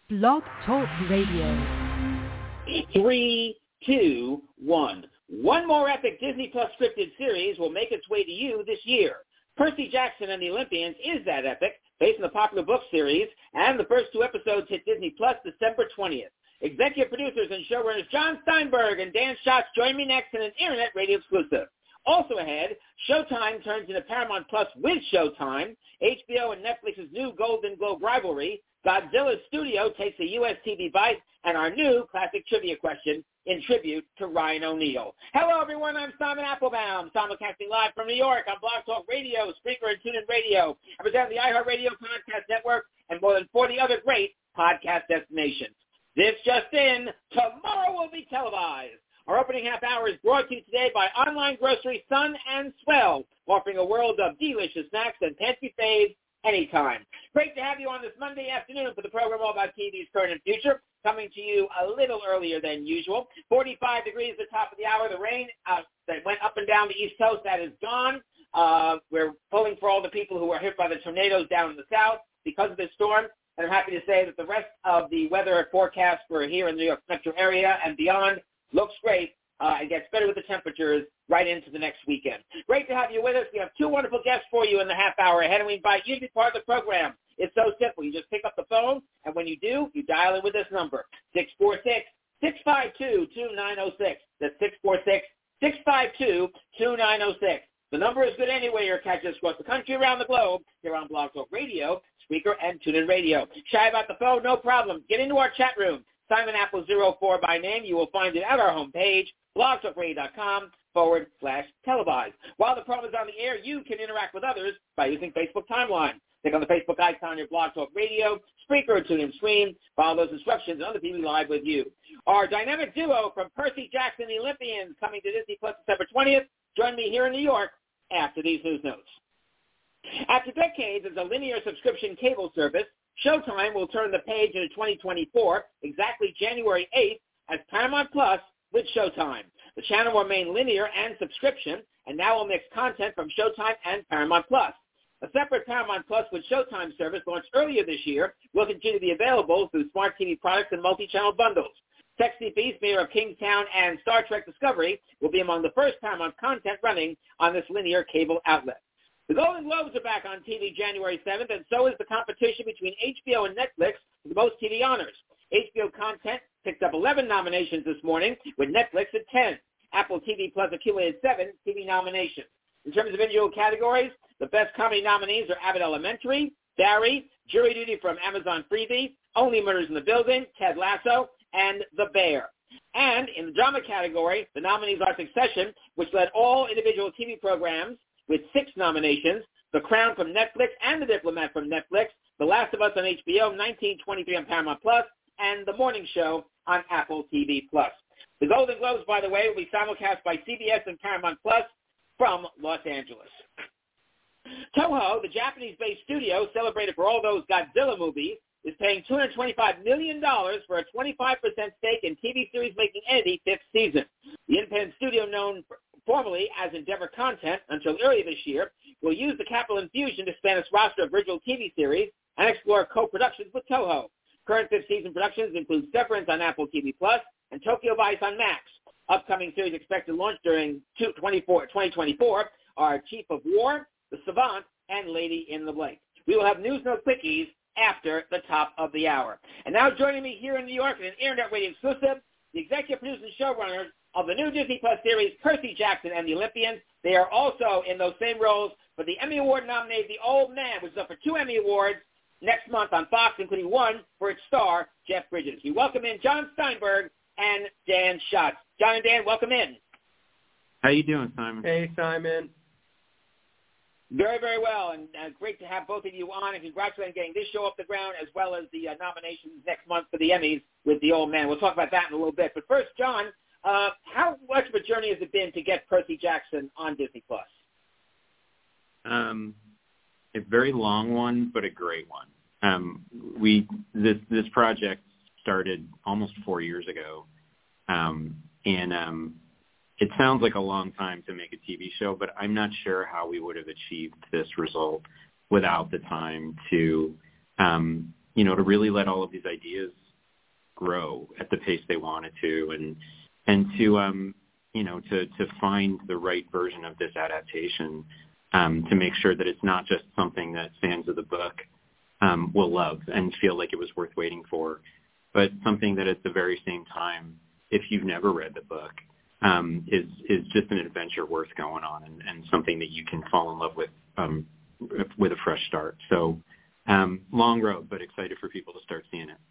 Blog Talk Radio. 3, 2, 1. One more epic Disney Plus scripted series will make its way to you this year. Percy Jackson and the Olympians is that epic, based on the popular book series, and the first 2 episodes hit Disney Plus December 20th. Executive producers and showrunners Jon Steinberg and Dan Schatz join me next in an Internet Radio exclusive. Also ahead, Showtime turns into Paramount Plus with Showtime, HBO and Netflix's new Golden Globe rivalry, Godzilla's studio takes a U.S. TV bite, and our new classic trivia question in tribute to Ryan O'Neal. Hello, everyone. I'm Simon Applebaum, simulcasting live from New York on Blog Talk Radio, Spreaker, and TuneIn Radio. I present the iHeartRadio Podcast Network and more than 40 other great podcast destinations. This just in, tomorrow will be televised. Our opening half hour is brought to you today by online grocery Sun and Swell, offering a world of delicious snacks and pantry faves anytime. Great to have you on this Monday afternoon for the program all about TV's current and future, coming to you a little earlier than usual. 45 degrees at the top of the hour. The rain that went up and down the East Coast, that is gone. We're pulling for all the people who were hit by the tornadoes down in the South because of this storm. And I'm happy to say that the rest of the weather forecast for here in the New York metro area and beyond looks great. It gets better with the temperatures right into the next weekend. Great to have you with us. We have 2 wonderful guests for you in the half hour ahead, and we invite you to be part of the program. It's so simple. You just pick up the phone, and when you do, you dial in with this number, 646-652-2906. That's 646-652-2906. The number is good anywhere you're catching us across the country, around the globe, here on Blog Talk Radio, Spreaker, and TuneIn Radio. Shy about the phone? No problem. Get into our chat room. Simon Apple 04 by name. You will find it at our homepage, blogtalkradio.com/televised. While the program is on the air, you can interact with others by using Facebook Timeline. Click on the Facebook icon on your Blog Talk Radio, Spreaker, or TuneIn screen. Follow those instructions, and other people live with you. Our dynamic duo from Percy Jackson and the Olympians coming to Disney Plus December 20th. Join me here in New York after these news notes. After decades as a linear subscription cable service, Showtime will turn the page into 2024, exactly January 8th, as Paramount Plus with Showtime. The channel will remain linear and subscription, and now will mix content from Showtime and Paramount Plus. A separate Paramount Plus with Showtime service launched earlier this year will continue to be available through smart TV products and multi-channel bundles. Sexy Beast, Mayor of Kingstown, and Star Trek Discovery will be among the first Paramount content running on this linear cable outlet. The Golden Globes are back on TV January 7th, and so is the competition between HBO and Netflix for the most TV honors. HBO content picked up 11 nominations this morning, with Netflix at 10. Apple TV Plus accumulated 7 TV nominations. In terms of individual categories, the best comedy nominees are Abbott Elementary, Barry, Jury Duty from Amazon Freevee, Only Murders in the Building, Ted Lasso, and The Bear. And in the drama category, the nominees are Succession, which led all individual TV programs with 6 nominations, The Crown from Netflix and The Diplomat from Netflix, The Last of Us on HBO, 1923 on Paramount Plus, and The Morning Show on Apple TV Plus. The Golden Globes, by the way, will be simulcast by CBS and Paramount Plus from Los Angeles. Toho, the Japanese-based studio celebrated for all those Godzilla movies, is paying $225 million for a 25% stake in TV series-making entity Fifth Season. The independent studio, known formerly as Endeavor Content until earlier this year, will use the capital infusion to expand its roster of original TV series and explore co-productions with Toho. Current Fifth Season productions include Severance on Apple TV Plus and Tokyo Vice on Max. Upcoming series expected to launch during 2024 are Chief of War, The Savant, and Lady in the Lake. We will have News Note Quickies after the top of the hour. And now joining me here in New York in an Internet Radio exclusive, the executive producer and showrunners of the new Disney Plus series, Percy Jackson and the Olympians. They are also in those same roles for the Emmy Award nominated The Old Man, which is up for 2 Emmy Awards next month on Fox, including 1 for its star, Jeff Bridges. We welcome in Jon Steinberg and Dan Schatz. Jon and Dan, welcome in. How you doing, Simon? Hey, Simon. Very, very well, and great to have both of you on, and congratulations on getting this show off the ground as well as the nominations next month for the Emmys with The Old Man. We'll talk about that in a little bit. But first, Jon, how much of a journey has it been to get Percy Jackson on Disney Plus? A very long one, but a great one. This project started almost 4 years ago, and it sounds like a long time to make a TV show, but I'm not sure how we would have achieved this result without the time to to really let all of these ideas grow at the pace they wanted to, and to find the right version of this adaptation, to make sure that it's not just something that fans of the book will love and feel like it was worth waiting for, but something that at the very same time, if you've never read the book, is just an adventure worth going on, and something that you can fall in love with a fresh start. So long road, but excited for people to start seeing it.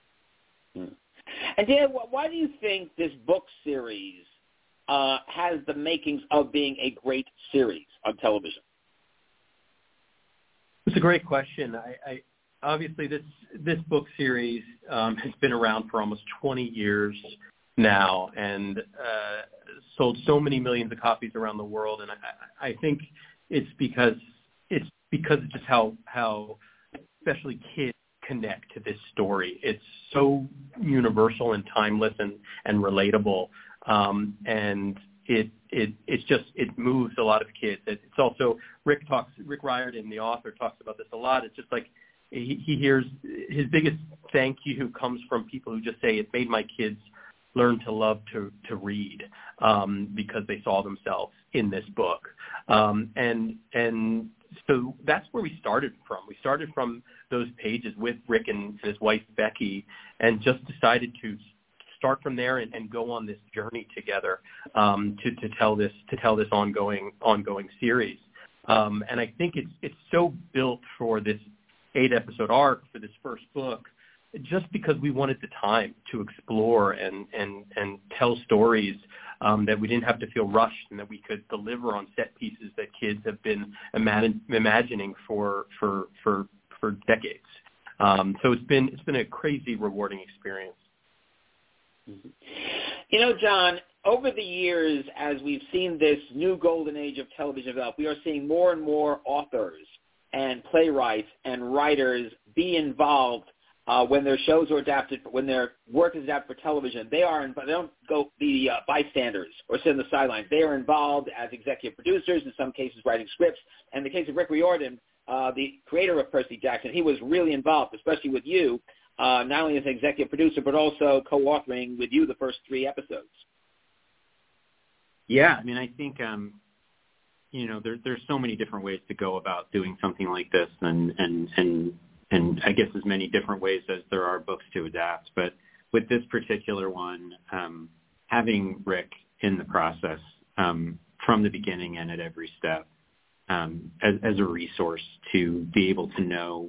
And Dan, why do you think this book series has the makings of being a great series on television? It's a great question. I obviously this book series has been around for almost 20 years now, and sold so many millions of copies around the world. And I think it's because of just how especially kids connect to this story. It's so universal and timeless and relatable, and it moves a lot of kids. It's also Rick Riordan, the author, talks about this a lot. It's just like he hears his biggest thank you comes from people who just say, it made my kids learn to love to read because they saw themselves in this book. And so that's where we started from. We started from those pages with Rick and his wife, Becky, and just decided to start from there and go on this journey together to tell this ongoing series. And I think it's so built for this 8-episode arc for this first book, just because we wanted the time to explore and tell stories that we didn't have to feel rushed, and that we could deliver on set pieces that kids have been imagining for decades. So it's been a crazy rewarding experience. John, over the years, as we've seen this new golden age of television develop, we are seeing more and more authors and playwrights and writers be involved when their shows are adapted, when their work is adapted for television. They don't go be bystanders or sit on the sidelines. They are involved as executive producers, in some cases writing scripts. And in the case of Rick Riordan, the creator of Percy Jackson, he was really involved, especially with you, not only as an executive producer, but also co-authoring with you the first 3 episodes. Yeah, I mean, I think, there's so many different ways to go about doing something like this, and I guess as many different ways as there are books to adapt. But with this particular one, having Rick in the process from the beginning and at every step as a resource to be able to know,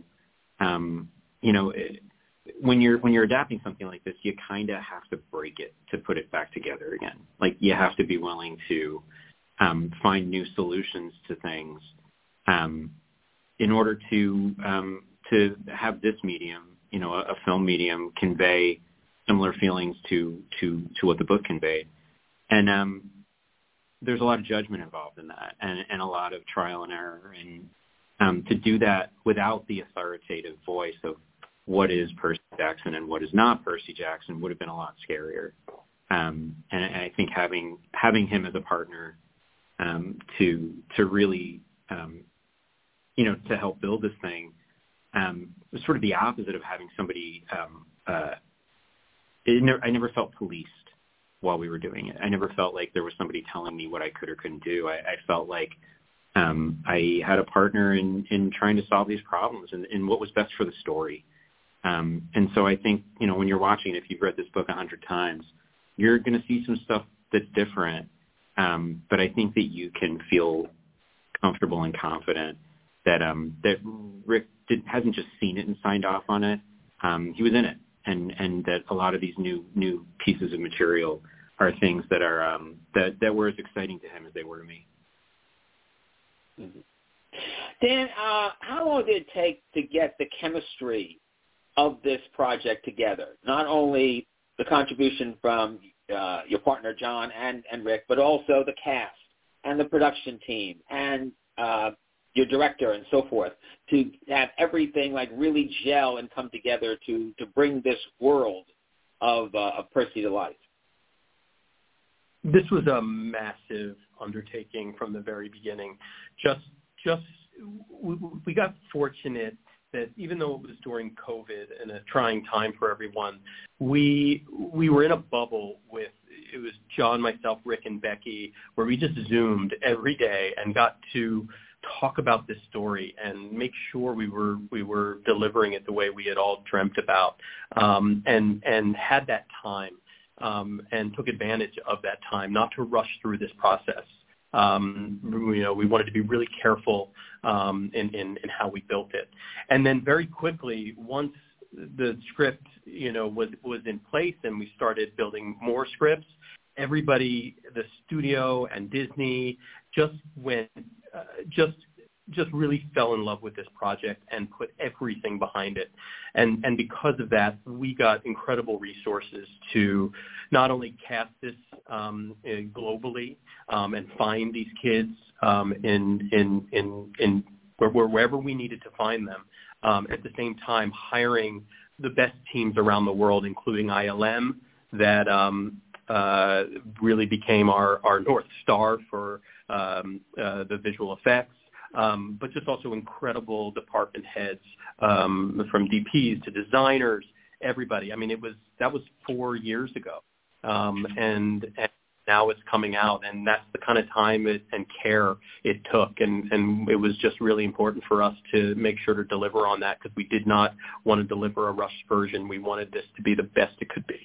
when you're adapting something like this, you kind of have to break it to put it back together again. Like, you have to be willing to find new solutions to things in order to have this medium, a film medium, convey similar feelings to what the book conveyed. And there's a lot of judgment involved in that, and a lot of trial and error. And to do that without the authoritative voice of what is Percy Jackson and what is not Percy Jackson would have been a lot scarier. And I think having him as a partner to really, to help build this thing, was sort of the opposite of having somebody. I never felt policed while we were doing it. I never felt like there was somebody telling me what I could or couldn't do. I felt like I had a partner in trying to solve these problems and what was best for the story. And so I think, when you're watching, if you've read this book 100 times, you're going to see some stuff that's different. But I think that you can feel comfortable and confident that Rick hasn't just seen it and signed off on it. He was in it, and that a lot of these new pieces of material are things that are that were as exciting to him as they were to me. Mm-hmm. Dan, how long did it take to get the chemistry of this project together? Not only the contribution from your partner John and Rick, but also the cast and the production team and your director and so forth, to have everything like really gel and come together to bring this world of Percy to life? This was a massive undertaking from the very beginning. We got fortunate that even though it was during COVID and a trying time for everyone, we were in a bubble with, it was John, myself, Rick, and Becky, where we just Zoomed every day and got to talk about this story and make sure we were delivering it the way we had all dreamt about, and had that time, and took advantage of that time, not to rush through this process. We wanted to be really careful in how we built it. And then very quickly, once the script, was in place and we started building more scripts, everybody, the studio and Disney just went, just really fell in love with this project and put everything behind it. And because of that, we got incredible resources to not only cast this globally and find these kids in wherever we needed to find them. At the same time, hiring the best teams around the world, including ILM, that really became our North Star for the visual effects. But just also incredible department heads, from DPs to designers, everybody. I mean, that was 4 years ago, and now it's coming out, and that's the kind of time and care it took, and it was just really important for us to make sure to deliver on that, because we did not want to deliver a rushed version. We wanted this to be the best it could be.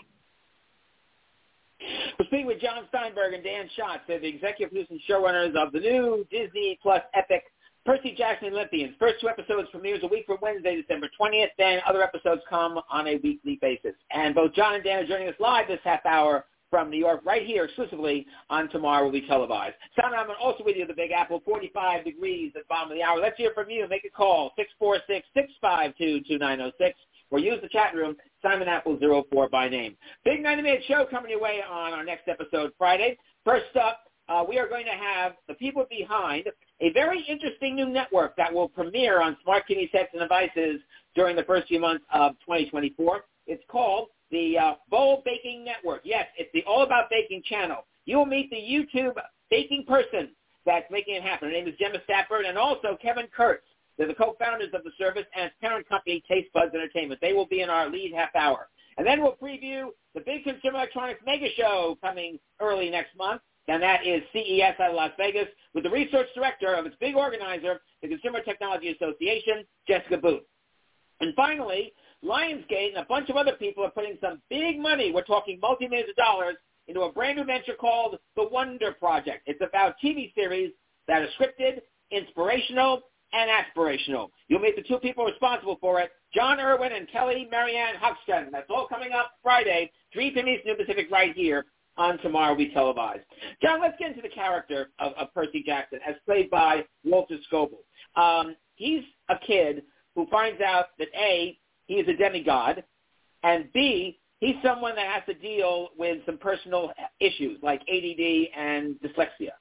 We're speaking with Jon Steinberg and Dan Schatz, the executive producers and showrunners of the new Disney Plus epic Percy Jackson and Olympians. First 2 episodes premieres a week from Wednesday, December 20th. Then other episodes come on a weekly basis. And both John and Dan are joining us live this half hour from New York, right here exclusively on Tomorrow Will Be Televised. Simon, I'm also with you at the Big Apple, 45 degrees at the bottom of the hour. Let's hear from you. Make a call, 646-652-2906, or use the chat room, Simon Apple 04 by name. Big 90-minute show coming your way on our next episode Friday. First up, we are going to have the people behind a very interesting new network that will premiere on smart TV sets and devices during the first few months of 2024. It's called the Bowl Baking Network. Yes, it's the All About Baking channel. You will meet the YouTube baking person that's making it happen. Her name is Gemma Stafford, and also Kevin Kurtz. They're the co-founders of the service and its parent company, Taste Buds Entertainment. They will be in our lead half hour. And then we'll preview the big Consumer Electronics Mega Show coming early next month. And that is CES out of Las Vegas, with the research director of its big organizer, the Consumer Technology Association, Jessica Booth. And finally, Lionsgate and a bunch of other people are putting some big money, we're talking multi-millions of dollars, into a brand new venture called The Wonder Project. It's about TV series that are scripted, inspirational, and aspirational. You'll meet the 2 people responsible for it, John Irwin and Kelly Marianne Huxton. That's all coming up Friday, 3 p.m. Eastern Pacific, right here on Tomorrow We Televised. John, let's get into the character of Percy Jackson, as played by Walter Scobell. He's a kid who finds out that A, he is a demigod, and B, he's someone that has to deal with some personal issues like ADD and dyslexia.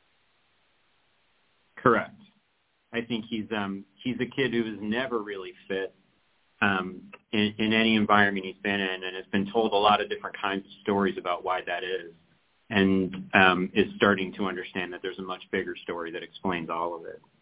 Correct. I think he's a kid who has never really fit in any environment he's been in, and has been told a lot of different kinds of stories about why that is, and is starting to understand that there's a much bigger story that explains all of it.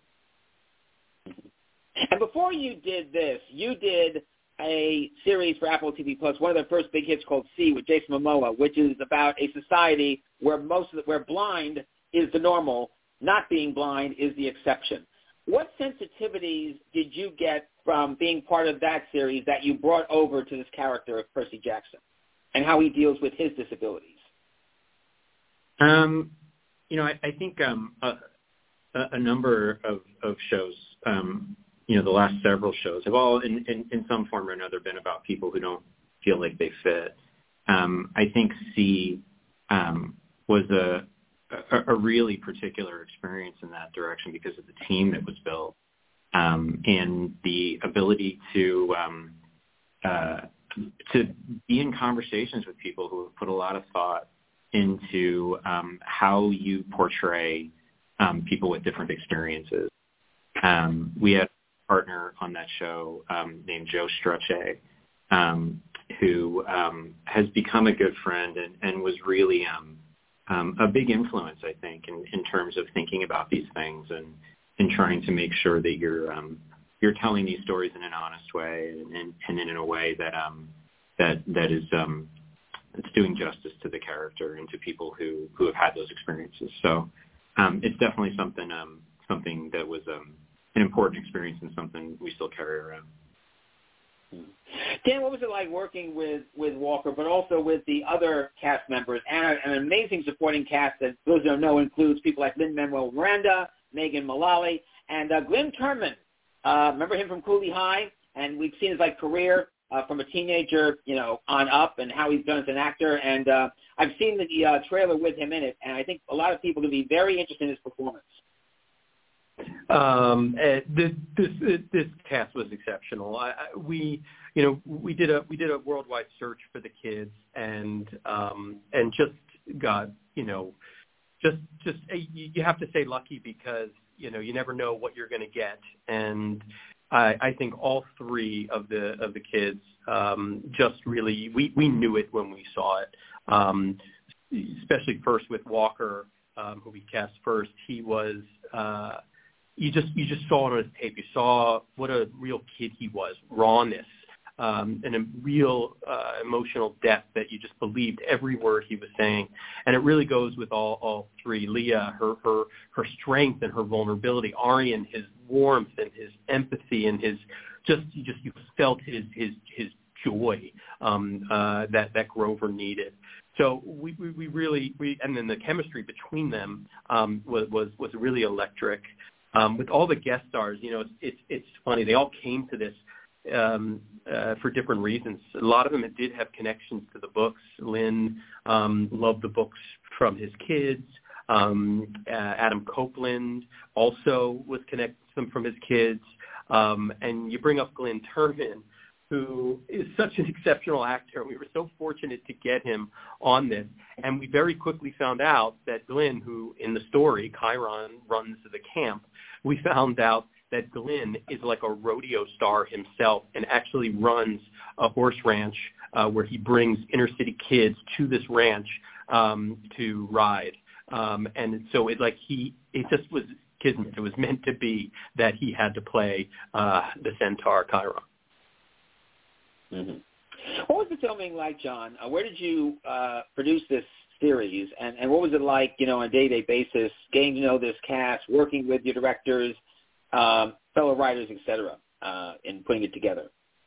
And before you did this, you did a series for Apple TV Plus, one of their first big hits called C with Jason Momoa, which is about a society where where blind is the normal, not being blind is the exception. What sensitivities did you get from being part of that series that you brought over to this character of Percy Jackson and how he deals with his disabilities? I think a number of shows, the last several shows have all in some form or another been about people who don't feel like they fit. I think C was a really particular experience in that direction because of the team that was built, and the ability to be in conversations with people who have put a lot of thought into how you portray people with different experiences. We had a partner on that show named Joe Strachey, who has become a good friend and was really a big influence, I think, in terms of thinking about these things and trying to make sure that you're you're telling these stories in an honest way and in a way that is it's doing justice to the character and to people who have had those experiences. So it's definitely something that was an important experience and something we still carry around. Dan, what was it like working with Walker, but also with the other cast members and an amazing supporting cast that those who don't know includes people like Lin-Manuel Miranda, Megan Mullally, and Glynn Turman. Remember him from Cooley High? And we've seen his career from a teenager, on up, and how he's done as an actor. And I've seen the trailer with him in it, and I think a lot of people are going to be very interested in his performance. This cast was exceptional. We did a worldwide search for the kids, and just got you have to say lucky, because you never know what you're going to get. And I think all three of the kids just really we knew it when we saw it. Especially first with Walker, who we cast first. He was. You just saw it on his tape. You saw what a real kid he was, rawness, and a real emotional depth that you just believed every word he was saying. And it really goes with all three. Leah, her strength and her vulnerability. Arian, his warmth and his empathy and his you felt his joy that Grover needed. So we really and then the chemistry between them was really electric. With all the guest stars, it's funny. They all came to this for different reasons. A lot of them did have connections to the books. Lynn loved the books from his kids. Adam Copeland also was connected to them from his kids. And you bring up Glynn Turman, who is such an exceptional actor. We were so fortunate to get him on this. And we very quickly found out that Glynn, who in the story, Chiron runs the camp, we found out that Glynn is like a rodeo star himself and actually runs a horse ranch where he brings inner city kids to this ranch to ride. And so it just was kismet. It was meant to be that he had to play the centaur Chiron. Mm-hmm. What was the filming like, John? Where did you produce this series, and what was it like, on a day-to-day basis, getting to know this cast, working with your directors, fellow writers, etc., in putting it together?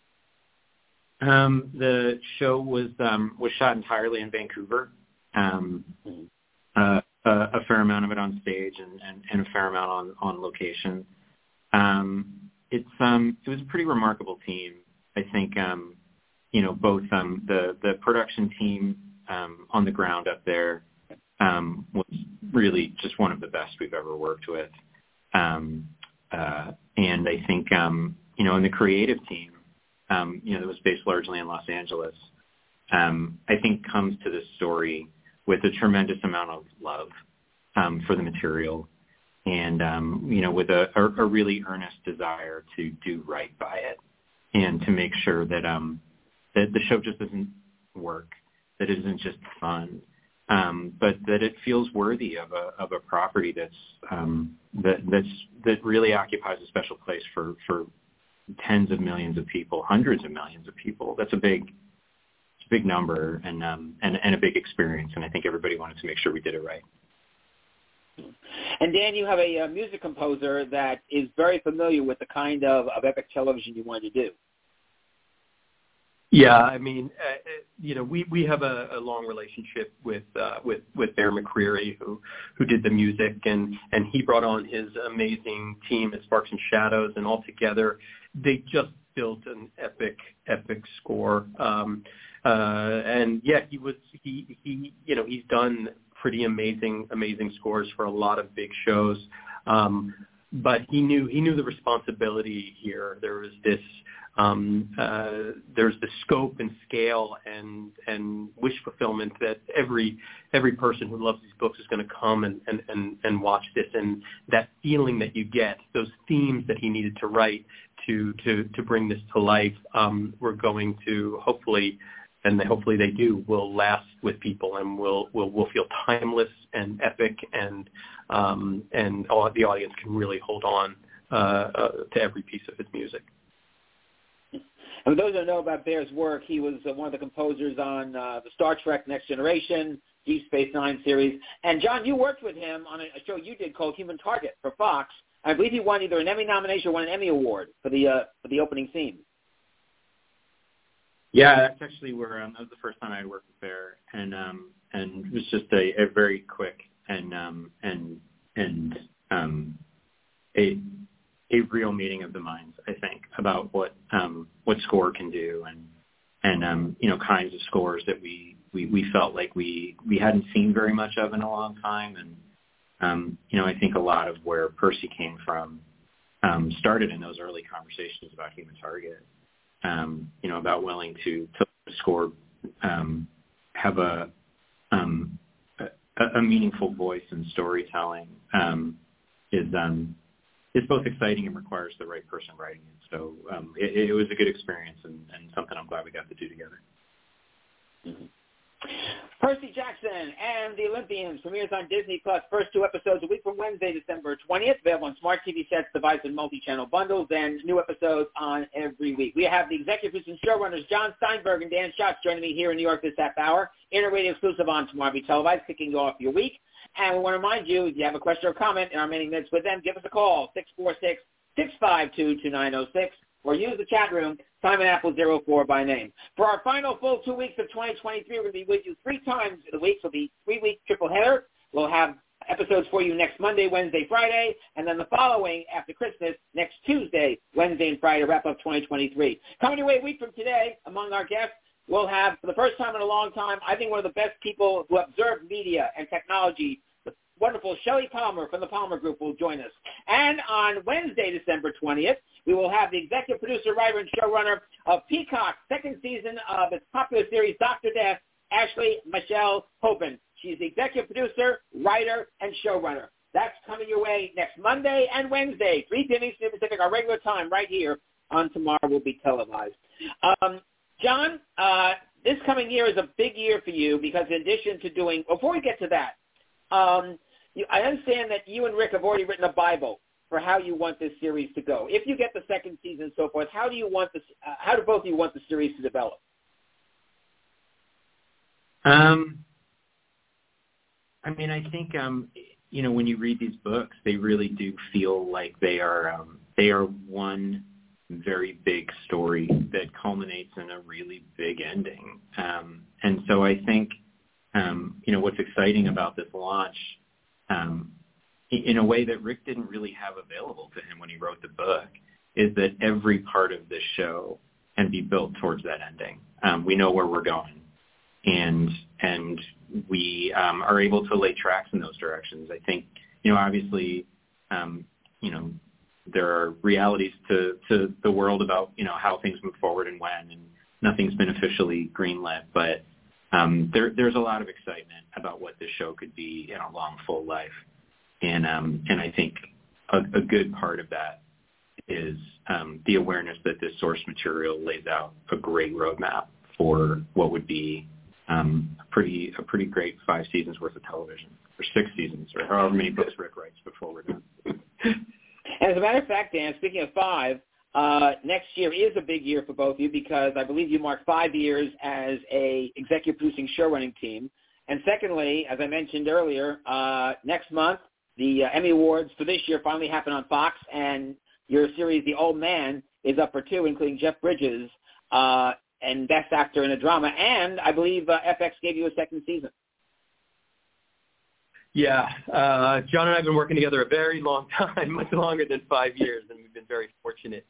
The show was shot entirely in Vancouver. A fair amount of it on stage and a fair amount on location. It was a pretty remarkable team. I think, both the production team on the ground up there was really just one of the best we've ever worked with. And I think, in the creative team, that was based largely in Los Angeles, I think comes to this story with a tremendous amount of love for the material and, with a really earnest desire to do right by it and to make sure that that the show just doesn't work, that it isn't just fun, but that it feels worthy of a property that really occupies a special place for tens of millions of people, hundreds of millions of people. That's a big number and a big experience, and I think everybody wanted to make sure we did it right. And Dan, you have a music composer that is very familiar with the kind of epic television you wanted to do. Yeah, I mean, we have a long relationship with Bear McCreary, who did the music, and he brought on his amazing team at Sparks and Shadows, and all together they just built an epic score. And yeah, he's done pretty amazing scores for a lot of big shows. But he knew the responsibility here. There was this. There's the scope and scale and wish fulfillment that every person who loves these books is going to come and watch this, and that feeling that you get, those themes that he needed to write to bring this to life, we're going to hopefully they do, will last with people and will feel timeless and epic and the audience can really hold on to every piece of his music. And for those who know about Bear's work, he was one of the composers on the Star Trek Next Generation, Deep Space Nine series. And, John, you worked with him on a show you did called Human Target for Fox. I believe he won either an Emmy nomination or won an Emmy Award for the opening theme. Yeah, that's actually where that was the first time I had worked with Bear, and it was just a very quick and a real meeting of the minds, I think, about what score can do and kinds of scores that we felt like we hadn't seen very much of in a long time, and I think a lot of where Percy came from started in those early conversations about Human Target. About willing to score, have a meaningful voice in storytelling is both exciting and requires the right person writing it. So it was a good experience and something I'm glad we got to do together. Mm-hmm. Percy Jackson and the Olympians premieres on Disney Plus. First 2 episodes a week from Wednesday, December 20th. Available on smart TV sets, device, and multi-channel bundles, and new episodes on every week. We have the executive producers and showrunners John Steinberg and Dan Schatz joining me here in New York this half hour. Interrated exclusive on Tomorrow Be Televised, kicking off your week. And we want to remind you, if you have a question or comment in our remaining minutes with them, give us a call, 646-652-2906, or use the chat room, Simon Apple 04 by name. For our final full 2 weeks of 2023, we're going to be with you 3 times a week. So the 3-week triple header. We'll have episodes for you next Monday, Wednesday, Friday, and then the following after Christmas, next Tuesday, Wednesday, and Friday to wrap up 2023. Coming your way a week from today, among our guests, we'll have, for the first time in a long time, I think one of the best people who observe media and technology, the wonderful Shelley Palmer from the Palmer Group will join us. And on Wednesday, December 20th, we will have the executive producer, writer, and showrunner of Peacock's second season of its popular series, Dr. Death, Ashley Michelle Hoban. She's the executive producer, writer, and showrunner. That's coming your way next Monday and Wednesday, 3 p.m. Eastern Pacific, our regular time, right here on Tomorrow Will Be Televised. John, this coming year is a big year for you because in addition to doing, before we get to that, I understand that you and Rick have already written a Bible for how you want this series to go. If you get the second season and so forth, how do both of you want the series to develop? I think when you read these books, they really do feel like they are one very big story that culminates in a really big ending. And so I think what's exciting about this launch, in a way that Rick didn't really have available to him when he wrote the book, is that every part of this show can be built towards that ending. We know where we're going, and we are able to lay tracks in those directions. I think, obviously, there are realities to the world about, how things move forward and when, and nothing's been officially greenlit, but there's a lot of excitement about what this show could be in a long, full life. And I think a good part of that is the awareness that this source material lays out a great roadmap for what would be a pretty great 5 seasons worth of television, or 6 seasons, or however many books Rick writes before we're done. And as a matter of fact, Dan, speaking of 5, next year is a big year for both of you because I believe you mark 5 years as a executive producing showrunning team. And secondly, as I mentioned earlier, next month, the Emmy Awards for this year finally happen on Fox, and your series, The Old Man, is up for 2, including Jeff Bridges, and Best Actor in a Drama. And I believe FX gave you a second season. Yeah, John and I have been working together a very long time, much longer than 5 years, and we've been very fortunate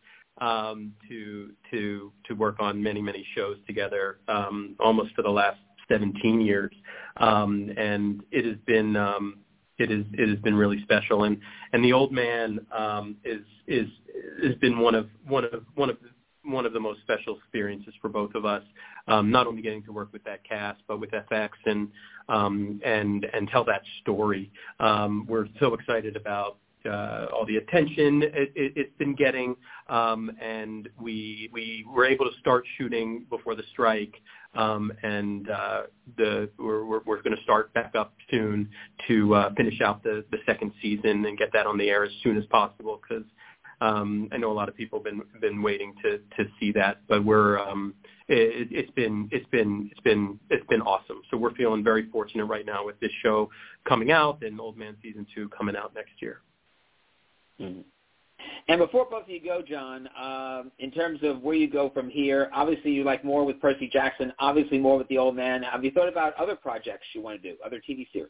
to work on many, many shows together, almost for the last 17 years, and it has been really special. And The Old Man has been one of the most special experiences for both of us. Not only getting to work with that cast, but with FX and tell that story. We're so excited about all the attention it's been getting, and we were able to start shooting before the strike, and we're going to start back up soon to finish out the second season and get that on the air as soon as possible, because I know a lot of people have been waiting to see that, but it's been awesome. So we're feeling very fortunate right now with this show coming out and Old Man Season 2 coming out next year. Mm-hmm. And before both of you go, John, in terms of where you go from here, obviously you like more with Percy Jackson, obviously more with The Old Man. Have you thought about other projects you want to do, other TV series?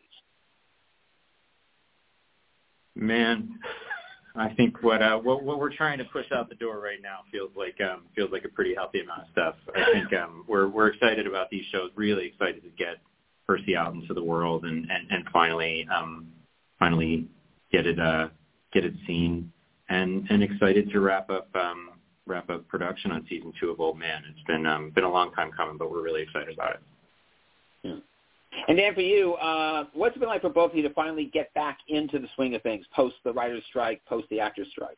Man, I think what we're trying to push out the door right now feels like a pretty healthy amount of stuff. I think we're excited about these shows, really excited to get Percy out into the world and finally get it seen. And excited to wrap up production on season 2 of Old Man. It's been a long time coming, but we're really excited about it. Yeah. And Dan, for you, what's it been like for both of you to finally get back into the swing of things post the writer's strike, post the actor's strike?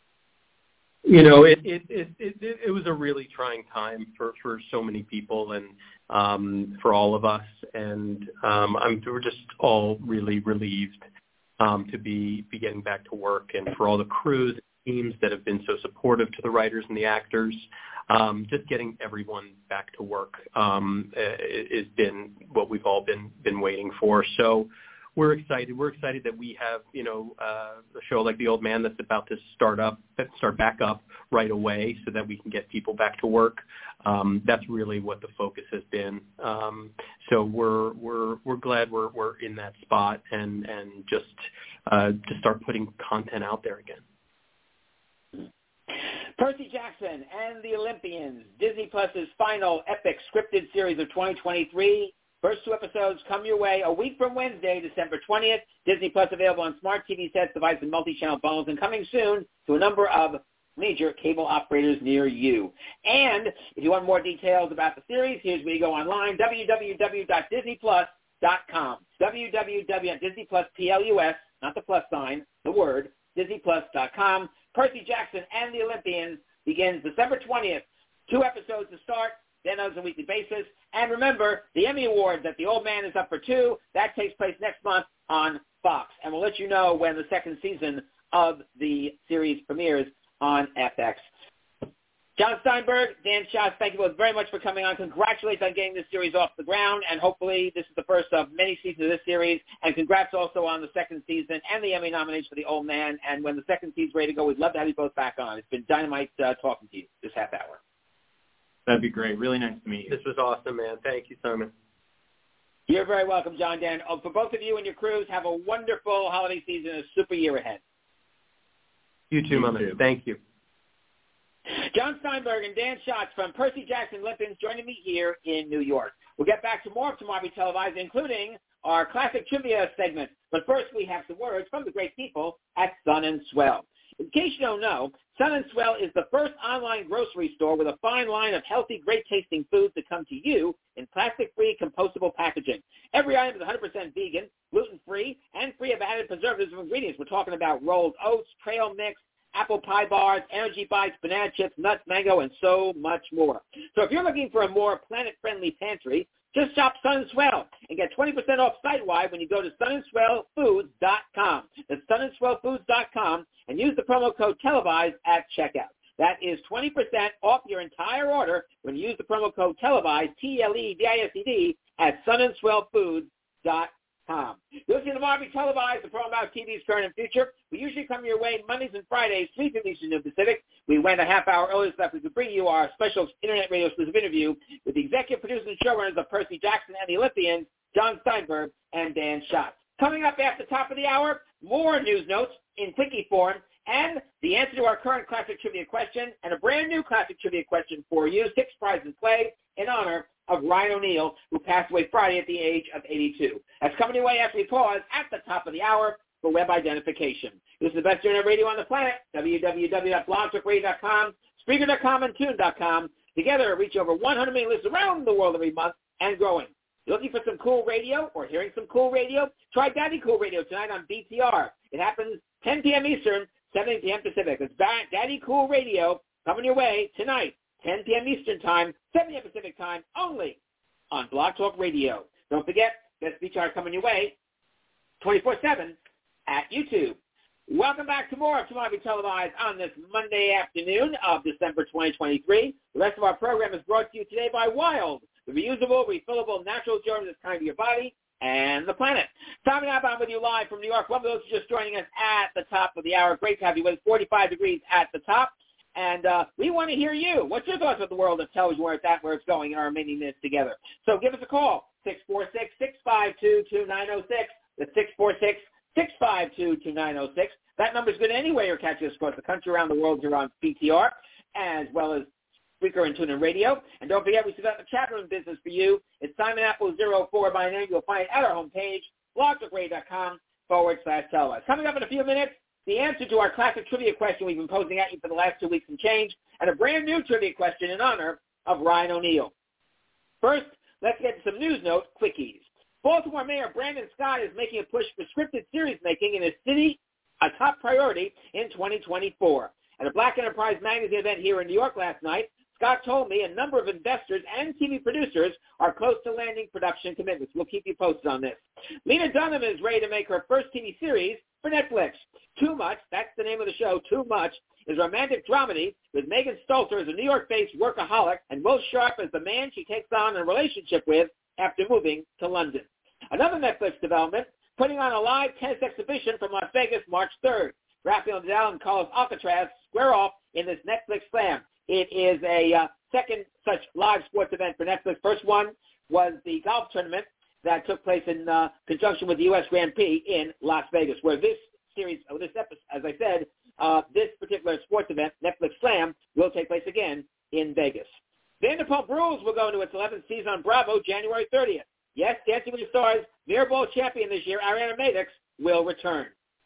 You know, it was a really trying time for so many people and for all of us, and we're just all really relieved to be getting back to work, and for all the crews and teams that have been so supportive to the writers and the actors, just getting everyone back to work has been what we've all been waiting for. So we're excited. We're excited that we have, a show like The Old Man that's about to start back up right away so that we can get people back to work. That's really what the focus has been. So we're glad we're in that spot and just to start putting content out there again. Percy Jackson and the Olympians, Disney Plus's final epic scripted series of 2023. First 2 episodes come your way a week from Wednesday, December 20th. Disney Plus available on smart TV sets, devices, and multi-channel bundles, and coming soon to a number of major cable operators near you. And if you want more details about the series, here's where you go online, www.disneyplus.com. www.disneyplus, not the plus sign, the word, disneyplus.com. Percy Jackson and the Olympians begins December 20th. 2 episodes to start, then on a weekly basis. And remember, the Emmy Awards that The Old Man is up for 2. That takes place next month on Fox. And we'll let you know when the second season of the series premieres on FX. John Steinberg, Dan Schatz, thank you both very much for coming on. Congratulations on getting this series off the ground, and hopefully this is the first of many seasons of this series. And congrats also on the second season and the Emmy nomination for The Old Man. And when the second season's ready to go, we'd love to have you both back on. It's been dynamite talking to you this half hour. That'd be great. Really nice to meet you. This was awesome, man. Thank you, Simon. You're very welcome, John, Dan. For both of you and your crews, have a wonderful holiday season, a super year ahead. You too, my man. Thank you. John Steinberg and Dan Schatz from Percy Jackson Olympians joining me here in New York. We'll get back to more of Tomorrow We Televised, including our classic trivia segment. But first, we have some words from the great people at Sun & Swell. In case you don't know, Sun & Swell is the first online grocery store with a fine line of healthy, great-tasting foods that come to you in plastic-free, compostable packaging. Every item is 100% vegan, gluten-free, and free of added preservatives and ingredients. We're talking about rolled oats, trail mix, apple pie bars, energy bites, banana chips, nuts, mango, and so much more. So if you're looking for a more planet-friendly pantry, just shop Sun & Swell and get 20% off site-wide when you go to sunswellfoods.com. That's sunswellfoods.com and use the promo code TELEVISED at checkout. That is 20% off your entire order when you use the promo code TELEVISED, TLEVISED, at sunswellfoods.com. You'll see Tomorrow We Televised, the program about TV's current and future. We usually come your way Mondays and Fridays, 3:50 Eastern Pacific. We went a half hour early so that we could bring you our special internet radio exclusive interview with the executive producers and showrunners of Percy Jackson and the Olympians, John Steinberg and Dan Schatz. Coming up after the top of the hour, more news notes in quickie form and the answer to our current classic trivia question and a brand new classic trivia question for you, 6 prizes in play in honor of Ryan O'Neal, who passed away Friday at the age of 82. That's coming your way after we pause at the top of the hour for web identification. This is the best internet radio on the planet, www.blogtalkradio.com, Spreaker.com, and Tune.com. Together, reach over 100 million listeners around the world every month and growing. You're looking for some cool radio or hearing some cool radio? Try Daddy Cool Radio tonight on BTR. It happens 10 p.m. Eastern, 7 p.m. Pacific. It's Daddy Cool Radio coming your way tonight, 10 p.m. Eastern Time, 7 p.m. Pacific Time, only on Blog Talk Radio. Don't forget, there's BTR coming your way 24/7 at YouTube. Welcome back to more of Tomorrow Be Televised on this Monday afternoon of December 2023. The rest of our program is brought to you today by Wild, the reusable, refillable, natural deodorant that's kind to your body and the planet. Simon Apple, I'm with you live from New York. One of those who are just joining us at the top of the hour. Great to have you with us. 45 degrees at the top. And we want to hear you. What's your thoughts about the world of television, where it's at, where it's going, and our many minutes together? So give us a call, 646-652-2906. That's 646-652-2906. That number is good anyway. You're catching us across the country, around the world. You're on PTR, as well as Spreaker and TuneIn Radio. And don't forget, we still got the chat room business for you. It's Simon Apple 04 by name. You'll find it at our homepage, blogtalkradio.com/televised. Coming up in a few minutes, the answer to our classic trivia question we've been posing at you for the last 2 weeks and change, and a brand new trivia question in honor of Ryan O'Neal. First, let's get to some news note quickies. Baltimore Mayor Brandon Scott is making a push for scripted series making in his city, a top priority in 2024. At a Black Enterprise Magazine event here in New York last night, Scott told me a number of investors and TV producers are close to landing production commitments. We'll keep you posted on this. Lena Dunham is ready to make her first TV series for Netflix. Too Much, that's the name of the show, Too Much, is a romantic dramedy with Megan Stalter as a New York-based workaholic and Will Sharp as the man she takes on a relationship with after moving to London. Another Netflix development, putting on a live tennis exhibition from Las Vegas March 3rd. Rafael Nadal and Carlos Alcaraz square off in this Netflix slam. It is a second such live sports event for Netflix. First one was the golf tournament that took place in conjunction with the U.S. Grand Prix in Las Vegas, where this series, this episode, as I said, this particular sports event, Netflix Slam, will take place again in Vegas. Vanderpump Rules will go into its 11th season on Bravo January 30th. Yes, Dancing with the Stars Mirrorball champion this year, Ariana Madix, will return.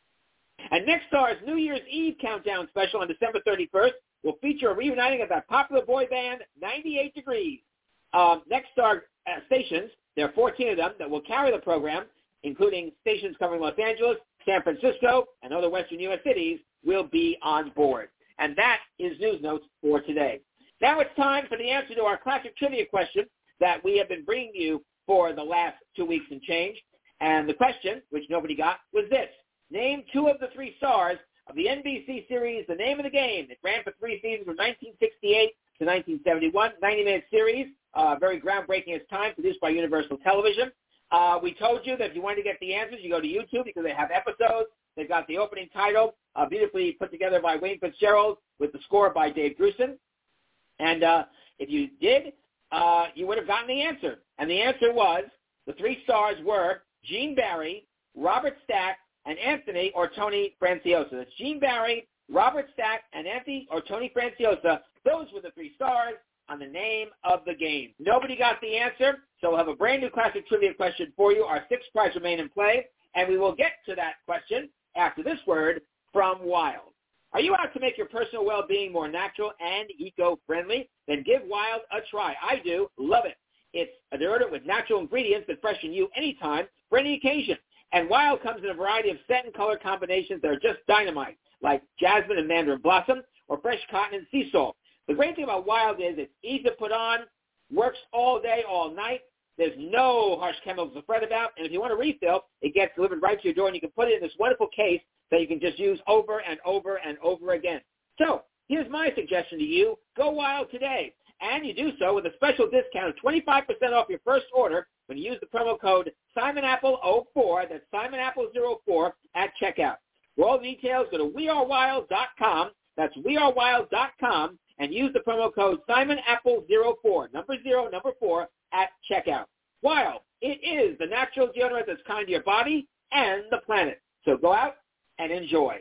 And Next Star's New Year's Eve countdown special on December 31st will feature a reuniting of that popular boy band, 98 Degrees. Next Star stations, there are 14 of them that will carry the program, including stations covering Los Angeles, San Francisco, and other western U.S. cities, will be on board. And that is News Notes for today. Now it's time for the answer to our classic trivia question that we have been bringing you for the last 2 weeks and change. And the question, which nobody got, was this. Name two of the three stars of the NBC series The Name of the Game. It ran for 3 seasons from 1968 to 1971, 90-minute series, very groundbreaking its time, produced by Universal Television. We told you that if you wanted to get the answers, you go to YouTube because they have episodes. They've got the opening title, beautifully put together by Wayne Fitzgerald with the score by Dave Grusin. And if you did, you would have gotten the answer. And the answer was, the three stars were Gene Barry, Robert Stack, and Anthony or Tony Franciosa. That's Gene Barry, Robert Stack, and Anthony or Tony Franciosa. Those were the three stars on The Name of the Game. Nobody got the answer, so we'll have a brand new classic trivia question for you. Our 6 prizes remain in play, and we will get to that question after this word from Wild. Are you out to make your personal well-being more natural and eco-friendly? Then give Wild a try. I do. Love it. It's a deodorant with natural ingredients that freshen you anytime for any occasion. And Wild comes in a variety of scent and color combinations that are just dynamite, like jasmine and mandarin blossom or fresh cotton and sea salt. The great thing about Wild is it's easy to put on, works all day, all night. There's no harsh chemicals to fret about. And if you want a refill, it gets delivered right to your door, and you can put it in this wonderful case that you can just use over and over and over again. So here's my suggestion to you. Go Wild today. And you do so with a special discount of 25% off your first order when you use the promo code SimonApple04, that's SimonApple04 at checkout. For all details, go to wearewild.com, that's wearewild.com, and use the promo code SimonApple04, number 4, at checkout. Wild, it is the natural deodorant that's kind to your body and the planet. So go out and enjoy.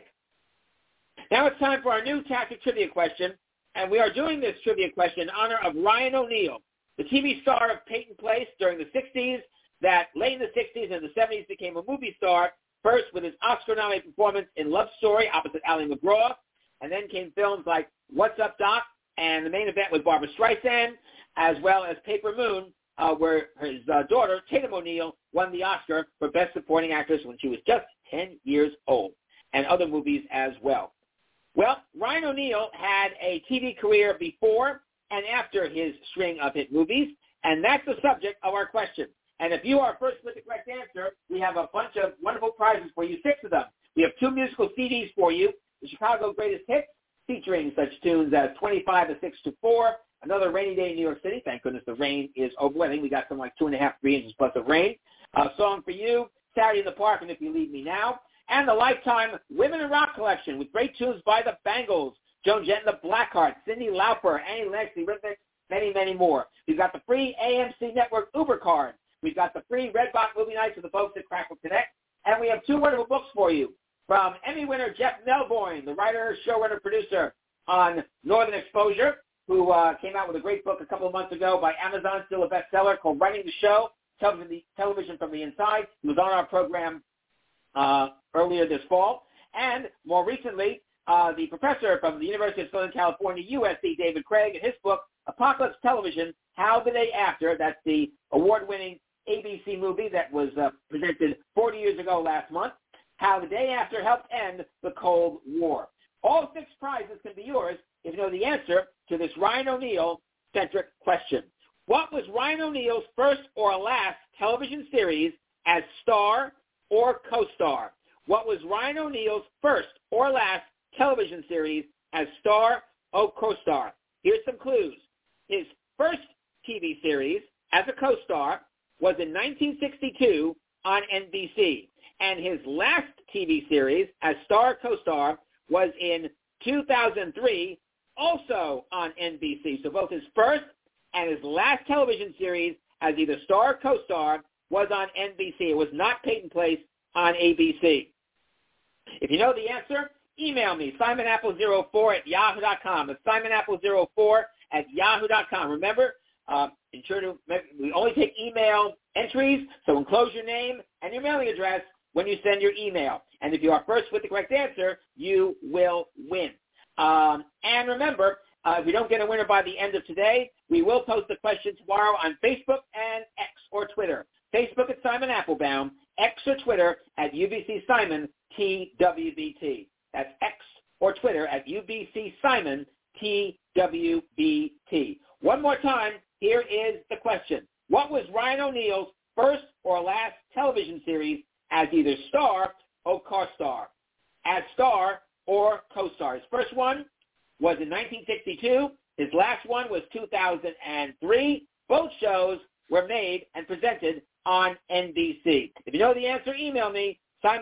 Now it's time for our new tactic trivia question, and we are doing this trivia question in honor of Ryan O'Neal, the TV star of Peyton Place during the 60s, that late in the 60s and the 70s became a movie star, first with his Oscar-nominated performance in Love Story opposite Ally McGraw, and then came films like What's Up, Doc, and The Main Event with Barbra Streisand, as well as Paper Moon, where his daughter, Tatum O'Neal, won the Oscar for Best Supporting Actress when she was just 10 years old, and other movies as well. Well, Ryan O'Neal had a TV career before and after his string of hit movies, and that's the subject of our question. And if you are first with the correct answer, we have a bunch of wonderful prizes for you, 6 of them. We have 2 musical CDs for you, the Chicago Greatest Hits, featuring such tunes as 25 to 6 to 4, Another Rainy Day in New York City. Thank goodness the rain is over. I think we got something like 2.5, 3 inches plus of rain. Song for You, Saturday in the Park, and If You Leave Me Now. And the Lifetime Women in Rock Collection with great tunes by the Bangles, Joan Jett and the Blackhearts, Cyndi Lauper, Annie Lennox, the Rhythmics, many, many more. We've got the free AMC Network Uber card. We've got the free Redbox movie nights with the folks at Crackle Connect. And we have 2 wonderful books for you from Emmy winner Jeff Melvoin, the writer, showrunner, producer on Northern Exposure, who came out with a great book a couple of months ago by Amazon, still a bestseller, called Running the Show, Television from the Inside. He was on our program earlier this fall. And more recently, the professor from the University of Southern California, USC, David Craig, in his book, Apocalypse Television, How the Day After, that's the award-winning ABC movie that was presented 40 years ago last month, How the Day After Helped End the Cold War. All 6 prizes can be yours if you know the answer to this Ryan O'Neal-centric question. What was Ryan O'Neal's first or last television series as star or co-star? What was Ryan O'Neal's first or last television series as star or co-star? Here's some clues. His first TV series as a co-star was in 1962 on NBC, and his last TV series as star co-star was in 2003, also on NBC. So both his first and his last television series as either star or co-star was on NBC. It was not Peyton Place on ABC. If you know the answer, email me, simonapple04@yahoo.com. It's simonapple04@yahoo.com. Remember, we only take email entries, so enclose your name and your mailing address when you send your email. And if you are first with the correct answer, you will win. And remember, if we don't get a winner by the end of today, we will post the question tomorrow on Facebook and X or Twitter. Facebook at Simon Applebaum, X or Twitter at UBC Simon TWBT. That's X or Twitter at UBC Simon TWBT. One more time, here is the question. What was Ryan O'Neal's first or last television series as either star or co-star? As star or co-star. His first one was in 1962. His last one was 2003. Both shows were made and presented on NBC. If you know the answer, email me,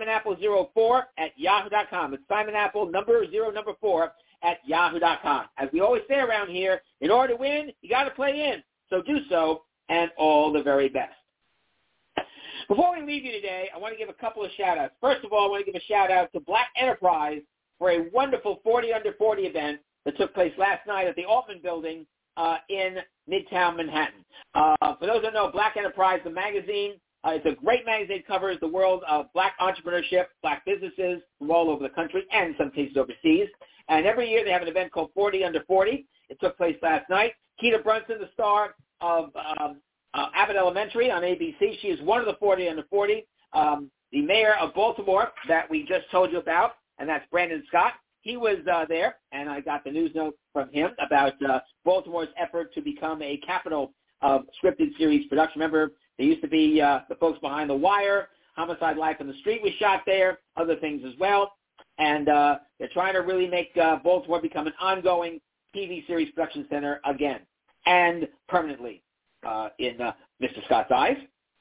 simonapple04@yahoo.com. It's simonapple, number 4@yahoo.com. As we always say around here, in order to win, you got to play in. So do so, and all the very best. Before we leave you today, I want to give a couple of shout-outs. First of all, I want to give a shout-out to Black Enterprise for a wonderful 40 Under 40 event that took place last night at the Altman Building in Midtown Manhattan. For those that know, Black Enterprise, the magazine, it's a great magazine that covers the world of black entrepreneurship, black businesses from all over the country and in some cases overseas. And every year they have an event called 40 Under 40. It took place last night. Keita Brunson, the star of Abbott Elementary on ABC. She is one of the 40 Under 40. The mayor of Baltimore that we just told you about, and that's Brandon Scott. He was there, and I got the news note from him about Baltimore's effort to become a capital of scripted series production. Remember, there used to be the folks behind The Wire, Homicide: Life on the Street was shot there, other things as well. And they're trying to really make Baltimore become an ongoing TV series production center again and permanently in Mr. Scott's eyes.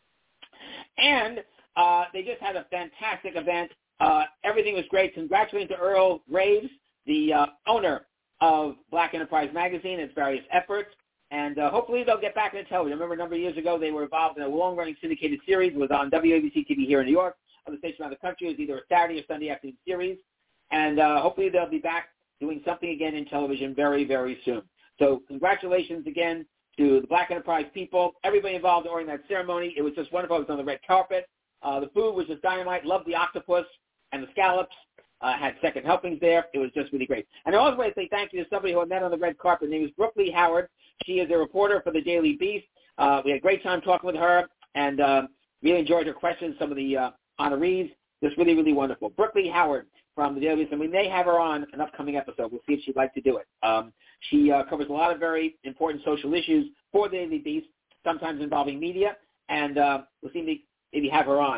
And they just had a fantastic event. Everything was great. Congratulations to Earl Graves, the owner of Black Enterprise Magazine, and its various efforts. And hopefully they'll get back into television. I remember a number of years ago they were involved in a long-running syndicated series. It was on WABC TV here in New York. Other stations around the country. It was either a Saturday or Sunday afternoon series. And hopefully they'll be back doing something again in television very, very soon. So congratulations again to the Black Enterprise people, everybody involved during that ceremony. It was just wonderful. It was on the red carpet. The food was just dynamite. Loved the octopus and the scallops. Had second helpings there. It was just really great. And I also want to say thank you to somebody who I met on the red carpet. Her name is Brooke Lee Howard. She is a reporter for the Daily Beast. We had a great time talking with her and really enjoyed her questions, some of the honorees. Just really, really wonderful. Brooke Lee Howard from the Daily Beast, and we may have her on an upcoming episode. We'll see if she'd like to do it. She covers a lot of very important social issues for the Daily Beast, sometimes involving media, and we'll see maybe have her on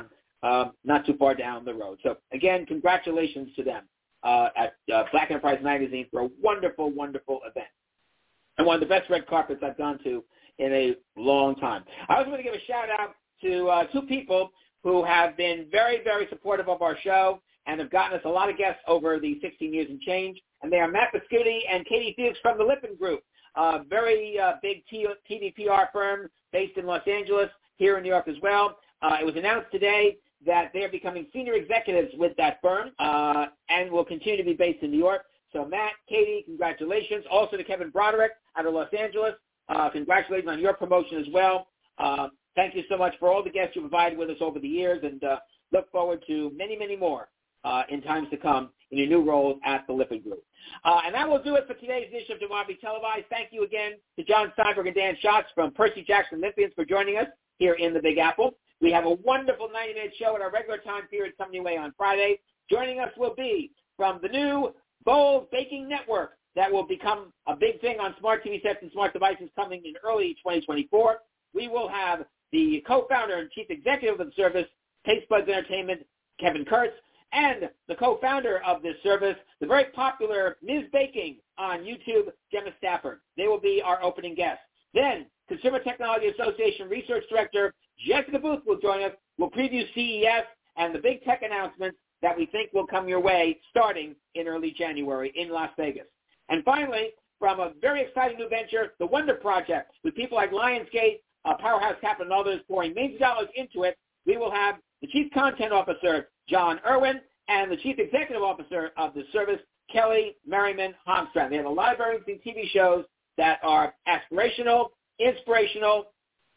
not too far down the road. So, again, congratulations to them at Black Enterprise Magazine for a wonderful, wonderful event. And one of the best red carpets I've gone to in a long time. I also want to give a shout-out to two people who have been very, very supportive of our show and have gotten us a lot of guests over the 16 years and change. And they are Matt Biscutti and Katie Fuchs from the Lippin Group, a very big TV PR firm based in Los Angeles, here in New York as well. It was announced today that they are becoming senior executives with that firm and will continue to be based in New York. So, Matt, Katie, congratulations. Also to Kevin Broderick out of Los Angeles, congratulations on your promotion as well. Thank you so much for all the guests you've provided with us over the years, and look forward to many, many more in times to come in your new roles at the Lippin Group. And that will do it for today's edition of Tomorrow Be Televised. Thank you again to John Steinberg and Dan Schatz from Percy Jackson Olympians for joining us here in the Big Apple. We have a wonderful 90-minute show at our regular time period coming your way on Friday. Joining us will be from the new Bold Baking Network that will become a big thing on smart TV sets and smart devices coming in early 2024. We will have the co-founder and chief executive of the service, Taste Buds Entertainment, Kevin Kurtz, and the co-founder of this service, the very popular Ms. Baking on YouTube, Gemma Stafford. They will be our opening guests. Then, Consumer Technology Association Research Director Jessica Booth will join us. We'll preview CES and the big tech announcements that we think will come your way starting in early January in Las Vegas. And finally, from a very exciting new venture, the Wonder Project, with people like Lionsgate, Powerhouse Capital, and others pouring millions of dollars into it, we will have the Chief Content Officer, John Irwin, and the Chief Executive Officer of the service, Kelly Merriman Holmstrand. They have a lot of very interesting TV shows that are aspirational, inspirational,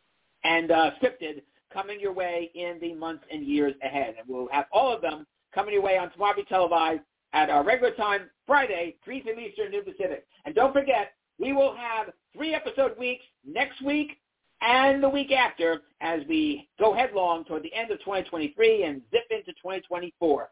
and scripted coming your way in the months and years ahead. And we'll have all of them coming your way on Tomorrow Be Televised at our regular time, Friday, 3 p.m. Eastern, noon Pacific. And don't forget, we will have 3-episode weeks next week and the week after as we go headlong toward the end of 2023 and zip into 2024.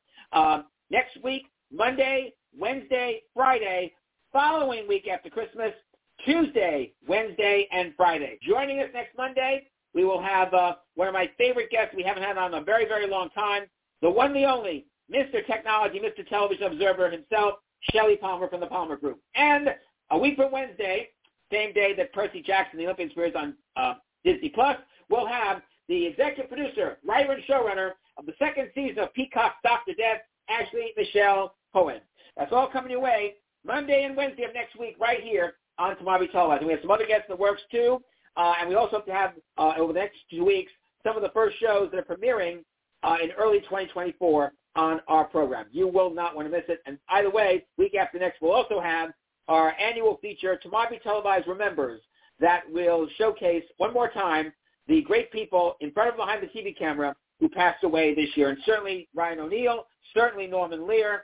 Next week, Monday, Wednesday, Friday, following week after Christmas, Tuesday, Wednesday, and Friday. Joining us next Monday, we will have one of my favorite guests we haven't had on a very, very long time, the one and the only Mr. Technology, Mr. Television Observer himself, Shelley Palmer from the Palmer Group. And a week from Wednesday, same day that Percy Jackson, the Olympians, appears on Disney+, we'll have the executive producer, writer, and showrunner of the second season of Peacock's Dr. Death, Ashley Michelle Cohen. That's all coming your way Monday and Wednesday of next week right here on Tomorrow Be Televised. And we have some other guests in the works, too. And we also have to have, over the next 2 weeks, some of the first shows that are premiering in early 2024 on our program. You will not want to miss it. And either way, week after next, we'll also have our annual feature, Tomorrow Be Televised Remembers, that will showcase one more time the great people in front of behind the TV camera who passed away this year. And certainly Ryan O'Neal, certainly Norman Lear,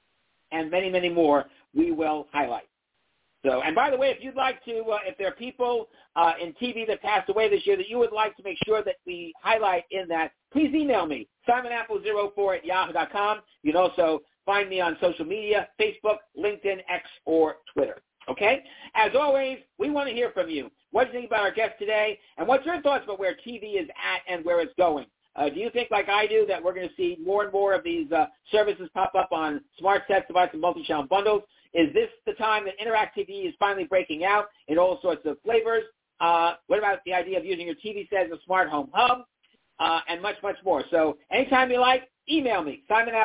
and many, many more we will highlight. So, and by the way, if you'd like to, if there are people in TV that passed away this year that you would like to make sure that we highlight in that, please email me, simonapple04@yahoo.com. You can also find me on social media, Facebook, LinkedIn, X, or Twitter. Okay? As always, we want to hear from you. What do you think about our guest today? And what's your thoughts about where TV is at and where it's going? Do you think, like I do, that we're going to see more and more of these services pop up on smart sets, devices, and multi-channel bundles? Is this the time that Interactive TV is finally breaking out in all sorts of flavors? What about the idea of using your TV set as a smart home hub? And much, much more. So anytime you like, email me,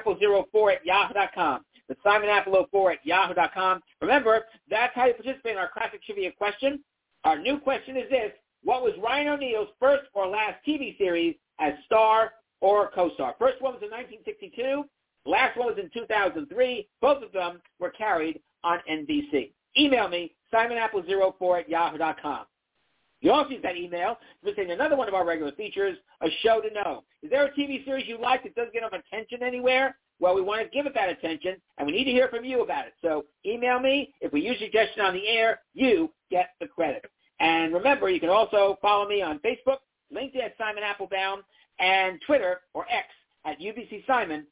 simonapple04@yahoo.com. That's simonapple04@yahoo.com. Remember, that's how you participate in our classic trivia question. Our new question is this: what was Ryan O'Neal's first or last TV series as star or co-star? First one was in 1962. Last one was in 2003. Both of them were carried on NBC. Email me, simonapple04@yahoo.com. You also use that email to send another one of our regular features, A Show to Know. Is there a TV series you like that doesn't get enough attention anywhere? Well, we want to give it that attention, and we need to hear from you about it. So email me. If we use your suggestion on the air, you get the credit. And remember, you can also follow me on Facebook, LinkedIn at Simon Applebaum, and Twitter or X at UBC Simon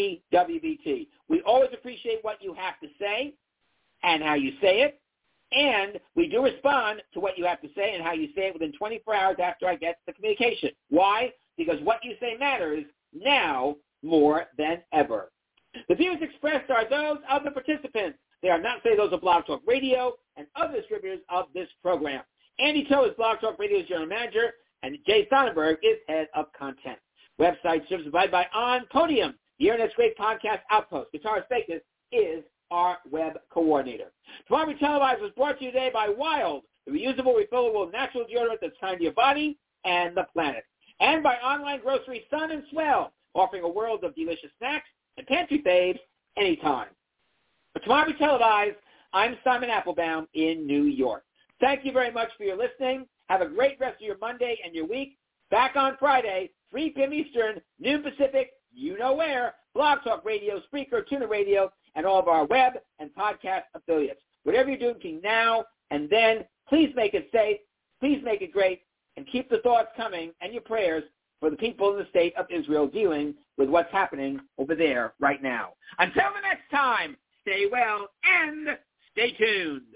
TWBT. We always appreciate what you have to say and how you say it. And we do respond to what you have to say and how you say it within 24 hours after I get the communication. Why? Because what you say matters now more than ever. The views expressed are those of the participants. They are not those of Blog Talk Radio and other distributors of this program. Andy Toe is Blog Talk Radio's general manager, and Jay Sonnenberg is head of content. Website service provided by On Podium, the Internet's great podcast outpost. Guitarist Vegas is our web coordinator. Tomorrow We Televise was brought to you today by Wild, the reusable, refillable, natural deodorant that's kind to your body and the planet. And by online grocery Sun and Swell, offering a world of delicious snacks and pantry faves anytime. For Tomorrow We Televise, I'm Simon Applebaum in New York. Thank you very much for your listening. Have a great rest of your Monday and your week. Back on Friday, 3 p.m. Eastern, noon Pacific, you know where, Blog Talk Radio, Spreaker, TuneIn Radio, and all of our web and podcast affiliates. Whatever you're doing between now and then, please make it safe, please make it great, and keep the thoughts coming and your prayers for the people in the state of Israel dealing with what's happening over there right now. Until the next time, stay well and stay tuned.